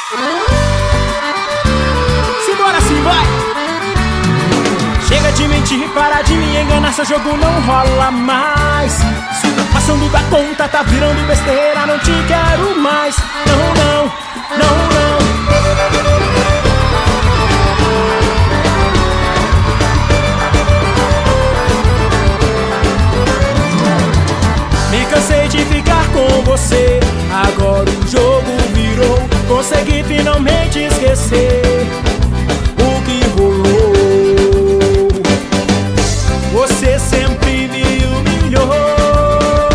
Simbora, sim, vai! Chega de mentir, para de me enganar, seu jogo não rola mais. Isso tá passando da conta, tá virando besteira, não te quero mais. Não, não, não, não. Me cansei de ficar com você, agora o jogo virou. Consegui finalmente esquecer o que rolou. Você sempre me humilhou,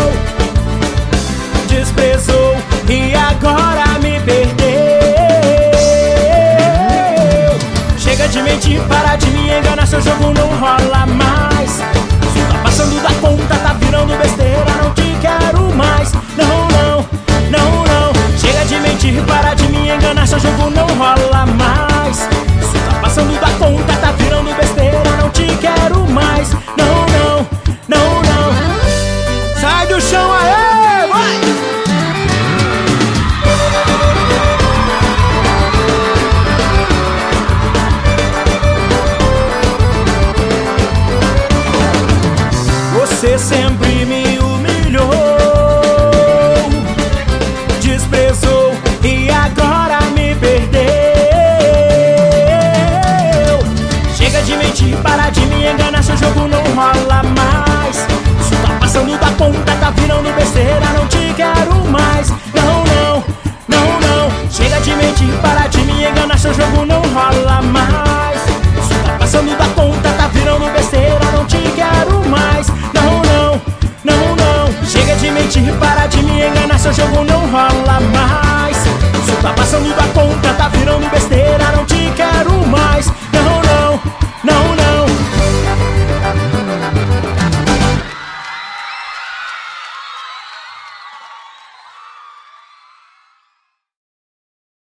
desprezou e agora me perdeu. Chega de mentir, para de me enganar, seu jogo não rola mais. Isso tá passando da conta, tá virando besteira, não te quero mais. Não, não, não, não. Chega de mentir, para de me enganar, seu jogo não rola mais. Isso tá passando da conta, tá virando besteira, não te quero mais. Não, não, não, não. Sai do chão, aê, vai! Você sempre me humilhou, desprezou e agora me perdeu. Chega de mentir, para de me enganar, seu jogo não rola mais. Isso tá passando da conta, tá virando besteira, não te quero mais. Não, não, não, não. Chega de mentir, para de me enganar, seu jogo não rola mais. Isso tá passando da conta, tá virando besteira, não te quero mais. Não, não, não, não. Chega de mentir, para de me enganar, seu jogo não rola mais. Isso tá passando da conta, tá virando besteira.